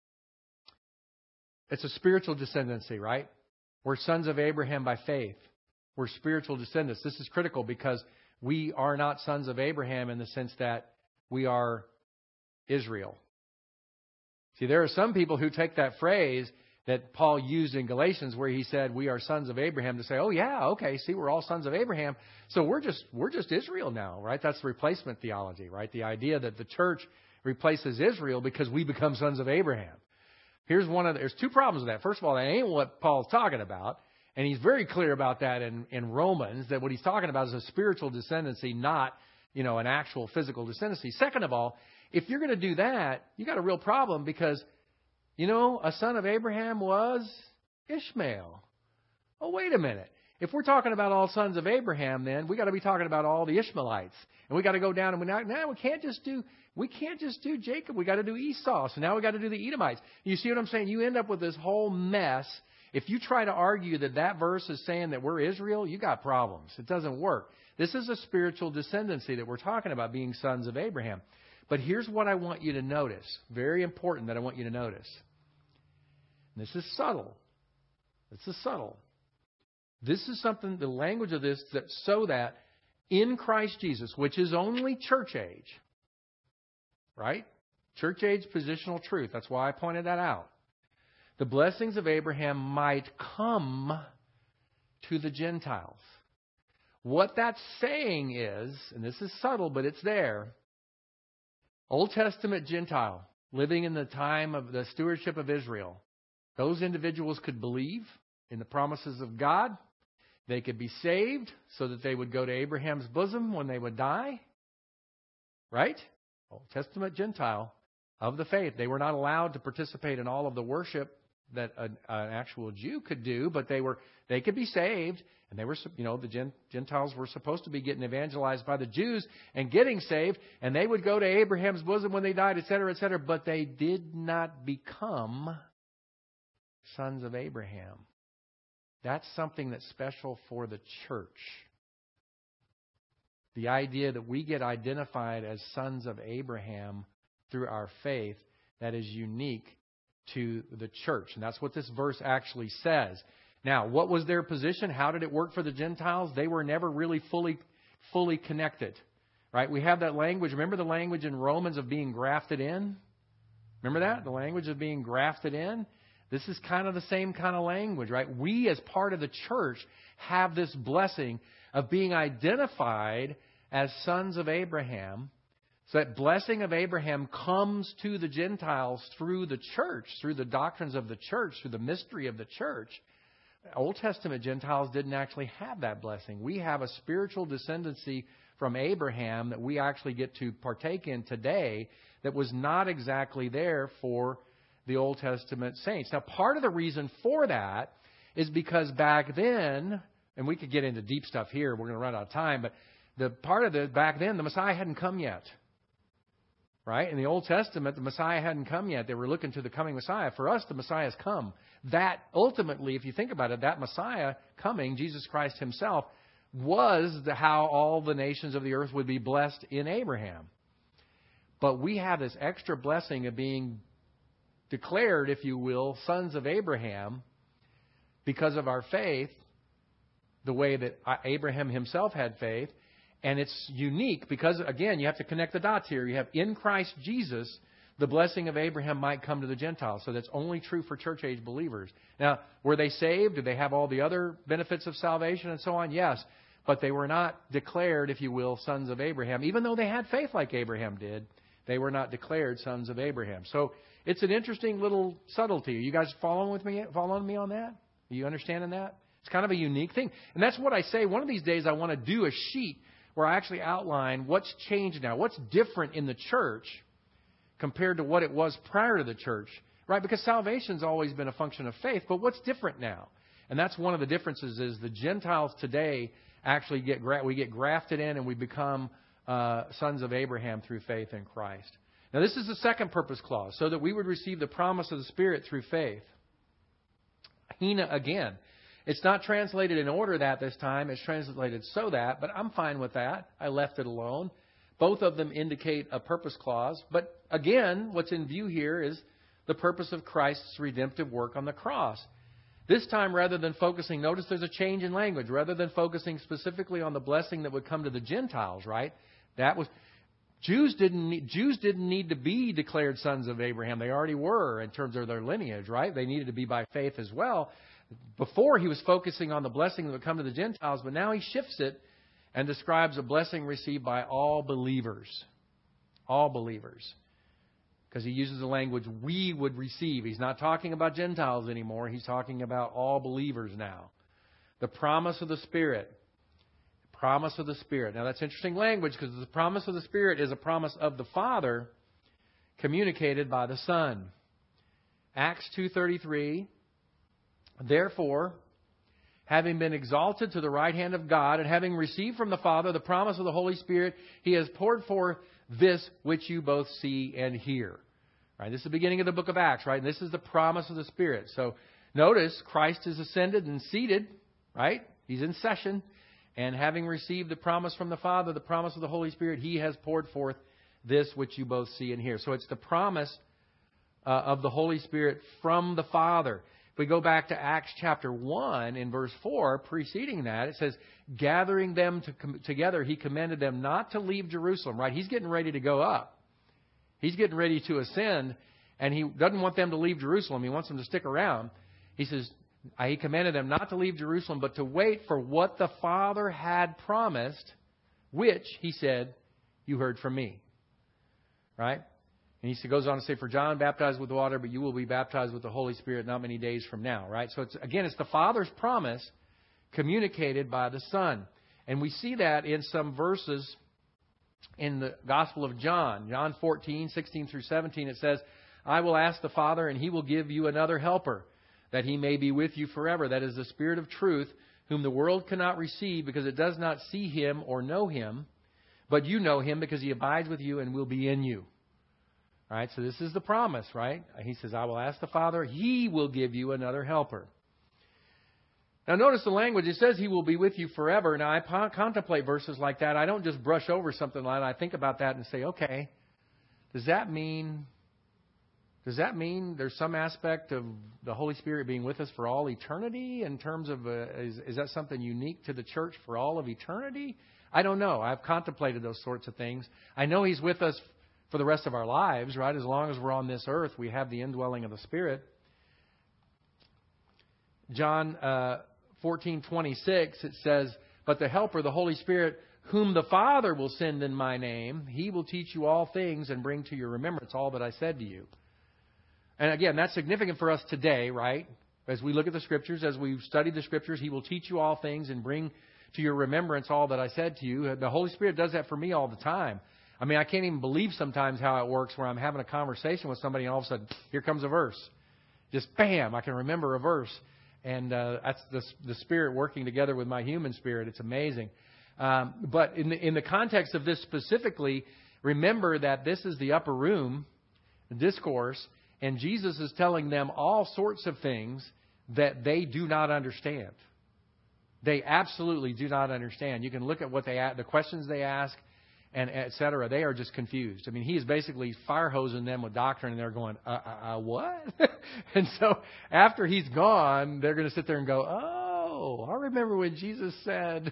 It's a spiritual descendancy, right? We're sons of Abraham by faith. We're spiritual descendants. This is critical because we are not sons of Abraham in the sense that we are Israel. See, there are some people who take that phrase that Paul used in Galatians where he said we are sons of Abraham to say, oh yeah, okay, see, we're all sons of Abraham. So we're just Israel now, right? That's replacement theology, right? The idea that the church replaces Israel because we become sons of Abraham. There's two problems with that. First of all, that ain't what Paul's talking about. And he's very clear about that in Romans, that what he's talking about is a spiritual descendancy, not, an actual physical descendancy. Second of all, if you're going to do that, you got a real problem because, a son of Abraham was Ishmael. Oh, wait a minute. If we're talking about all sons of Abraham, then we got to be talking about all the Ishmaelites. And we got to go down and we can't just do Jacob. We got to do Esau. So now we got to do the Edomites. You see what I'm saying? You end up with this whole mess. If you try to argue that verse is saying that we're Israel, you got problems. It doesn't work. This is a spiritual descendancy that we're talking about, being sons of Abraham. But here's what I want you to notice. Very important that I want you to notice. And this is subtle. This is subtle. This is something, the language of this, so that in Christ Jesus, which is only church age, right? Church age positional truth. That's why I pointed that out. The blessings of Abraham might come to the Gentiles. What that's saying is, and this is subtle, but it's there, Old Testament Gentile living in the time of the stewardship of Israel, those individuals could believe in the promises of God. They could be saved so that they would go to Abraham's bosom when they would die. Right? Old Testament Gentile of the faith. They were not allowed to participate in all of the worship that an actual Jew could do, but they could be saved, and they were, the Gentiles were supposed to be getting evangelized by the Jews and getting saved, and they would go to Abraham's bosom when they died, etc., but they did not become sons of Abraham. That's something that's special for the church. The idea that we get identified as sons of Abraham through our faith, that is unique to the church. And that's what this verse actually says. Now, what was their position? How did it work for the Gentiles? They were never really fully connected. Right? We have that language. Remember the language in Romans of being grafted in? Remember that? The language of being grafted in? This is kind of the same kind of language, right? We, as part of the church, have this blessing of being identified as sons of Abraham. So that blessing of Abraham comes to the Gentiles through the church, through the doctrines of the church, through the mystery of the church. Old Testament Gentiles didn't actually have that blessing. We have a spiritual descendancy from Abraham that we actually get to partake in today that was not exactly there for the Old Testament saints. Now, part of the reason for that is because back then, and we could get into deep stuff here, we're going to run out of time, but back then, the Messiah hadn't come yet. Right? In the Old Testament, the Messiah hadn't come yet. They were looking to the coming Messiah. For us, the Messiah has come. That ultimately, if you think about it, that Messiah coming, Jesus Christ himself, was how all the nations of the earth would be blessed in Abraham. But we have this extra blessing of being declared, if you will, sons of Abraham because of our faith, the way that Abraham himself had faith. And it's unique because, again, you have to connect the dots here. You have in Christ Jesus, the blessing of Abraham might come to the Gentiles. So that's only true for church age believers. Now, were they saved? Did they have all the other benefits of salvation and so on? Yes. But they were not declared, if you will, sons of Abraham. Even though they had faith like Abraham did, they were not declared sons of Abraham. So it's an interesting little subtlety. Are you guys following me on that? Are you understanding that? It's kind of a unique thing. And that's what I say. One of these days I want to do a sheet where I actually outline what's changed now, what's different in the church compared to what it was prior to the church, right? Because salvation's always been a function of faith, but what's different now? And that's one of the differences is the Gentiles today actually get grafted in and we become sons of Abraham through faith in Christ. Now, this is the second purpose clause, so that we would receive the promise of the Spirit through faith. Hina again. It's not translated in order that this time. It's translated so that, but I'm fine with that. I left it alone. Both of them indicate a purpose clause. But again, what's in view here is the purpose of Christ's redemptive work on the cross. This time, rather than focusing, notice there's a change in language. Rather than focusing specifically on the blessing that would come to the Gentiles, right? Jews didn't need to be declared sons of Abraham. They already were in terms of their lineage, right? They needed to be by faith as well. Before, he was focusing on the blessing that would come to the Gentiles, but now he shifts it and describes a blessing received by all believers. All believers. Because he uses the language we would receive. He's not talking about Gentiles anymore. He's talking about all believers now. The promise of the Spirit. Promise of the Spirit. Now that's interesting language because the promise of the Spirit is a promise of the Father communicated by the Son. Acts 2:33. Therefore, having been exalted to the right hand of God and having received from the Father the promise of the Holy Spirit, He has poured forth this which you both see and hear. Right? This is the beginning of the book of Acts, right? And this is the promise of the Spirit. So notice Christ is ascended and seated, right? He's in session. And having received the promise from the Father, the promise of the Holy Spirit, He has poured forth this which you both see and hear. So it's the promise of the Holy Spirit from the Father. If we go back to Acts chapter 1 in verse 4, preceding that, it says, gathering them together, He commanded them not to leave Jerusalem. Right? He's getting ready to go up. He's getting ready to ascend, and He doesn't want them to leave Jerusalem. He wants them to stick around. He says, He commanded them not to leave Jerusalem, but to wait for what the Father had promised, which, He said, you heard from Me. Right? And He goes on to say, for John baptized with water, but you will be baptized with the Holy Spirit not many days from now. Right? So it's the Father's promise communicated by the Son. And we see that in some verses in the Gospel of John. John 14, 16 through 17, it says, I will ask the Father, and He will give you another helper, that He may be with you forever. That is the Spirit of truth, whom the world cannot receive because it does not see Him or know Him. But you know Him because He abides with you and will be in you. All right, so this is the promise, right? He says, I will ask the Father, He will give you another helper. Now notice the language. It says He will be with you forever. Now I contemplate verses like that. I don't just brush over something like that. I think about that and say, okay, does that mean there's some aspect of the Holy Spirit being with us for all eternity in terms of, is that something unique to the church for all of eternity? I don't know. I've contemplated those sorts of things. I know He's with us for the rest of our lives, right? As long as we're on this earth, we have the indwelling of the Spirit. John 14:26, it says, "But the Helper, the Holy Spirit, whom the Father will send in my name, He will teach you all things and bring to your remembrance all that I said to you." And again, that's significant for us today, right? As we look at the Scriptures, as we've studied the Scriptures, He will teach you all things and bring to your remembrance all that I said to you. The Holy Spirit does that for me all the time. I mean, I can't even believe sometimes how it works where I'm having a conversation with somebody and all of a sudden, here comes a verse. Just bam, I can remember a verse. And that's the Spirit working together with my human spirit. It's amazing. But in the context of this specifically, remember that this is the upper room discourse, and Jesus is telling them all sorts of things that they do not understand. They absolutely do not understand. You can look at what the questions they ask, and et cetera. They are just confused. I mean, He is basically fire hosing them with doctrine, and they're going, what? And so after He's gone, they're going to sit there and go, oh, I remember when Jesus said,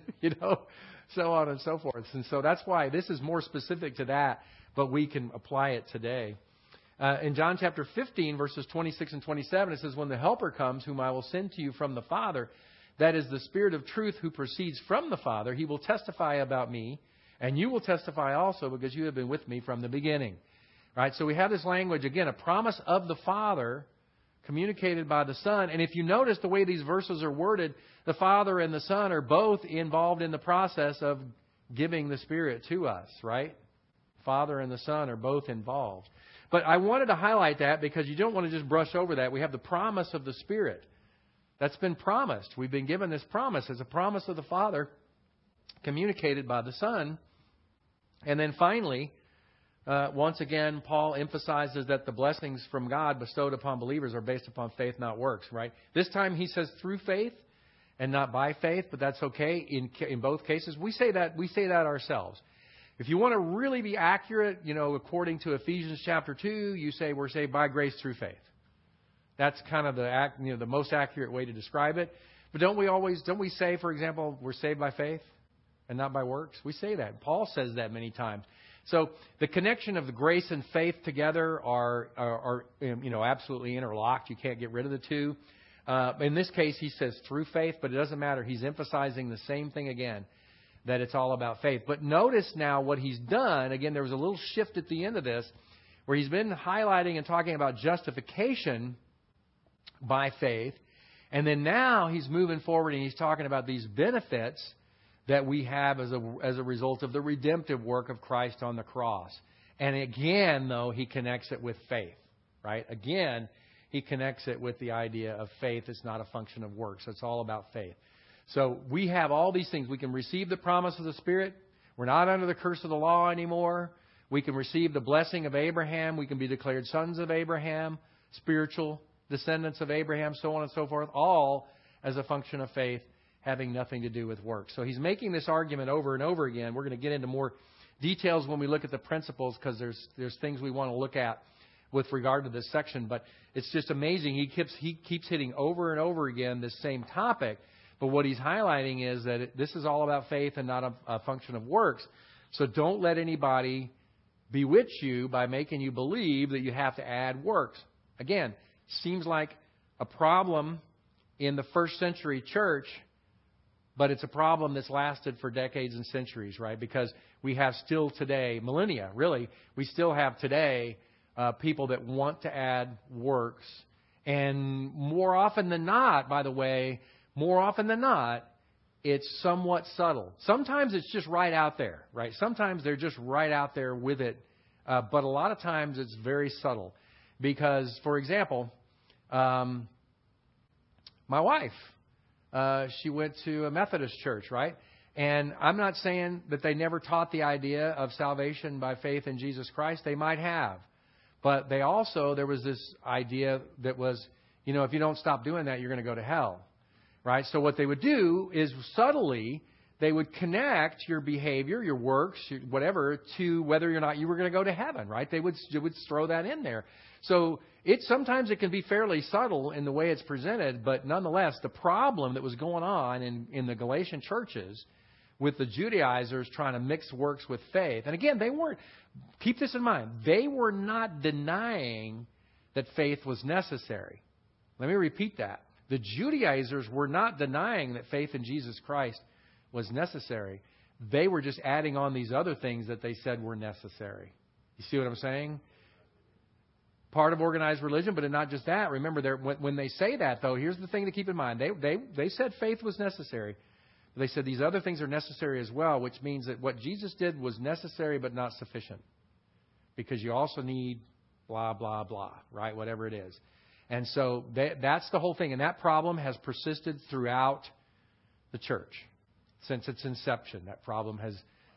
so on and so forth. And so that's why this is more specific to that, but we can apply it today. In John chapter 15, verses 26 and 27, it says, "When the Helper comes, whom I will send to you from the Father, that is the Spirit of truth who proceeds from the Father, He will testify about me, and you will testify also because you have been with me from the beginning." Right? So we have this language, again, a promise of the Father communicated by the Son. And if you notice the way these verses are worded, the Father and the Son are both involved in the process of giving the Spirit to us, right? Father and the Son are both involved. But I wanted to highlight that because you don't want to just brush over that. We have the promise of the Spirit. That's been promised. We've been given this promise as a promise of the Father communicated by the Son. And then finally, once again, Paul emphasizes that the blessings from God bestowed upon believers are based upon faith, not works, right? This time he says through faith and not by faith, but that's okay in both cases. We say that ourselves. If you want to really be accurate, according to Ephesians chapter 2, you say we're saved by grace through faith. That's kind of the most accurate way to describe it. But don't we say, for example, we're saved by faith and not by works? We say that. Paul says that many times. So the connection of the grace and faith together are absolutely interlocked. You can't get rid of the two. In this case, he says through faith, but it doesn't matter. He's emphasizing the same thing again, that it's all about faith. But notice now what he's done. Again, there was a little shift at the end of this where he's been highlighting and talking about justification by faith. And then now he's moving forward and he's talking about these benefits that we have as a result of the redemptive work of Christ on the cross. And again, though, he connects it with faith, right? Again, he connects it with the idea of faith. It's not a function of works. It's all about faith. So we have all these things. We can receive the promise of the Spirit. We're not under the curse of the law anymore. We can receive the blessing of Abraham. We can be declared sons of Abraham, spiritual descendants of Abraham, so on and so forth, all as a function of faith, having nothing to do with works. So he's making this argument over and over again. We're going to get into more details when we look at the principles because there's things we want to look at with regard to this section. But it's just amazing. He keeps hitting over and over again this same topic. But what he's highlighting is that this is all about faith and not a function of works. So don't let anybody bewitch you by making you believe that you have to add works. Again, seems like a problem in the first century church, but it's a problem that's lasted for decades and centuries, right? Because we have still today, millennia, really, we still have today people that want to add works. And more often than not, by the way, it's somewhat subtle. Sometimes it's just right out there, right? Sometimes they're just right out there with it. But a lot of times it's very subtle. Because, for example, my wife, she went to a Methodist church, right? And I'm not saying that they never taught the idea of salvation by faith in Jesus Christ. They might have. But there was this idea that was, if you don't stop doing that, you're going to go to hell. right? So what they would do is subtly, they would connect your behavior, your works, whatever, to whether or not you were going to go to heaven, right? They would throw that in there. So sometimes it can be fairly subtle in the way it's presented, but nonetheless, the problem that was going on in the Galatian churches with the Judaizers trying to mix works with faith. And again, keep this in mind, they were not denying that faith was necessary. Let me repeat that. The Judaizers were not denying that faith in Jesus Christ was necessary. They were just adding on these other things that they said were necessary. You see what I'm saying? Part of organized religion, but not just that. Remember, when they say that, though, here's the thing to keep in mind. They said faith was necessary. They said these other things are necessary as well, which means that what Jesus did was necessary but not sufficient. Because you also need blah, blah, blah, right? Whatever it is. And so that's the whole thing. And that problem has persisted throughout the church. Since its inception, that problem has...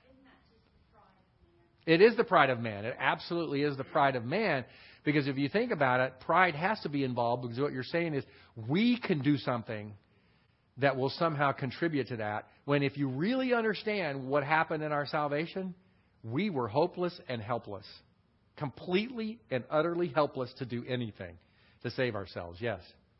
It is the pride of man. It absolutely is the pride of man. Because if you think about it, pride has to be involved. Because what you're saying is, we can do something that will somehow contribute to that. When if you really understand what happened in our salvation, we were hopeless and helpless. Completely and utterly helpless to do anything to save ourselves. Yes?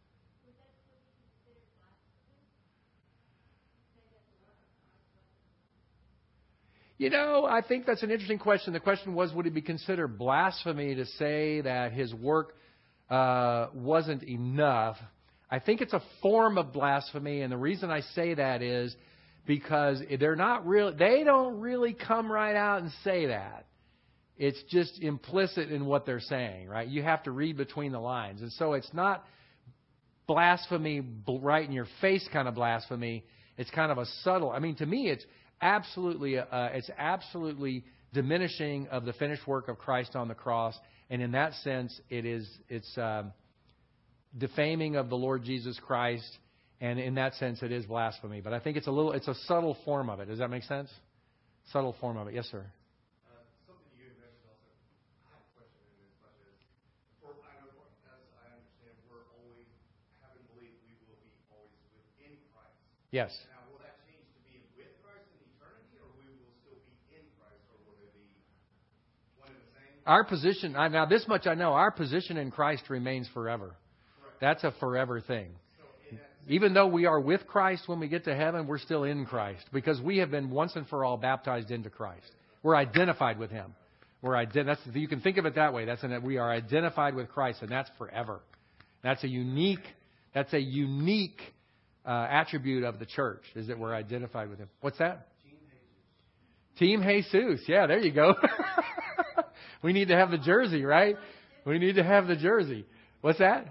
I think that's an interesting question. The question was, would it be considered blasphemy to say that his work wasn't enough? I think it's a form of blasphemy, and the reason I say that is because they don't really come right out and say that. It's just implicit in what they're saying, right? You have to read between the lines. And so it's not blasphemy right in your face kind of blasphemy. It's kind of a subtle, to me it's absolutely diminishing of the finished work of Christ on the cross, and in that sense, it's defaming of the Lord Jesus Christ, and in that sense, it is blasphemy. But I think it's a subtle form of it. Does that make sense? Subtle form of it. Yes, sir. Something you had mentioned also. I have a question in this, but I know, as I understand, we're always having believed we will be always within Christ. Yes. Our position, now this much I know, our position in Christ remains forever. Correct. That's a forever thing. Even though we are with Christ when we get to heaven, we're still in Christ because we have been once and for all baptized into Christ. We're identified with Him. You can think of it that way. We are identified with Christ, and that's forever. That's a unique attribute of the church, is that we're identified with Him. What's that? Team Jesus. Yeah, there you go. We need to have the jersey, right? We need to have the jersey. What's that?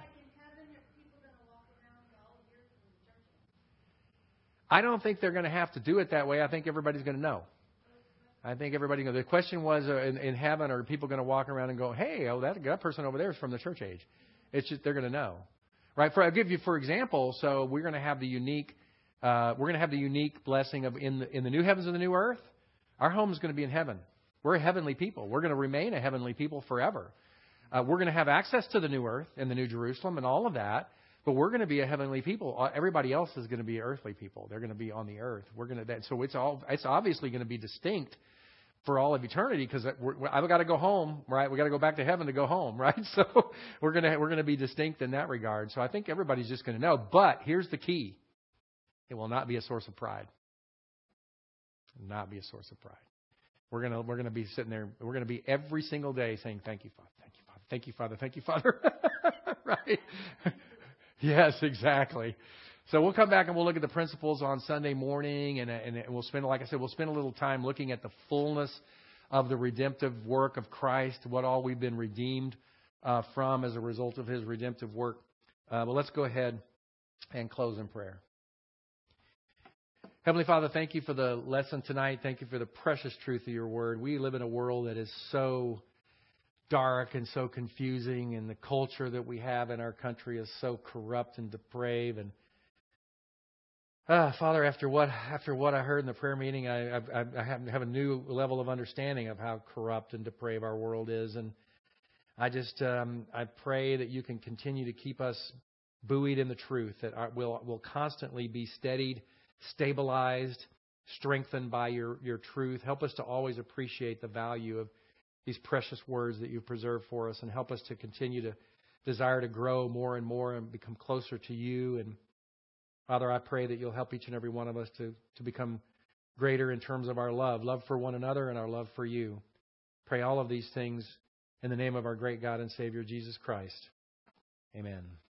I don't think they're going to have to do it that way. I think everybody's going to know. The question was, in heaven, are people going to walk around and go, hey, that person over there is from the church age? It's just they're going to know. Right? I'll give you, for example, so we're going to have the unique blessing of in the new heavens and the new earth. Our home is going to be in heaven. We're a heavenly people. We're going to remain a heavenly people forever. We're going to have access to the new earth and the new Jerusalem and all of that, but we're going to be a heavenly people. Everybody else is going to be earthly people. They're going to be on the earth. So it's obviously going to be distinct for all of eternity because I've got to go home, right? We got to go back to heaven to go home, right? So we're going to be distinct in that regard. So I think everybody's just going to know. But here's the key: it will not be a source of pride. Not be a source of pride. We're going to be sitting there. We're going to be every single day saying, "Thank you, Father. Thank you, Father. Thank you, Father." Thank you, Father. Right? Yes, exactly. So we'll come back and we'll look at the principles on Sunday morning, and we'll spend, like I said, we'll spend a little time looking at the fullness of the redemptive work of Christ, what all we've been redeemed from as a result of His redemptive work. But let's go ahead and close in prayer. Heavenly Father, thank you for the lesson tonight. Thank you for the precious truth of your word. We live in a world that is so dark and so confusing, and the culture that we have in our country is so corrupt and depraved. And Father, after what I heard in the prayer meeting, I have a new level of understanding of how corrupt and depraved our world is. And I just I pray that you can continue to keep us buoyed in the truth, that we'll constantly be steadied, stabilized, strengthened by your truth. Help us to always appreciate the value of these precious words that you've preserved for us, and help us to continue to desire to grow more and more and become closer to you. And Father, I pray that you'll help each and every one of us to become greater in terms of our love for one another and our love for you. Pray all of these things in the name of our great God and Savior, Jesus Christ. Amen.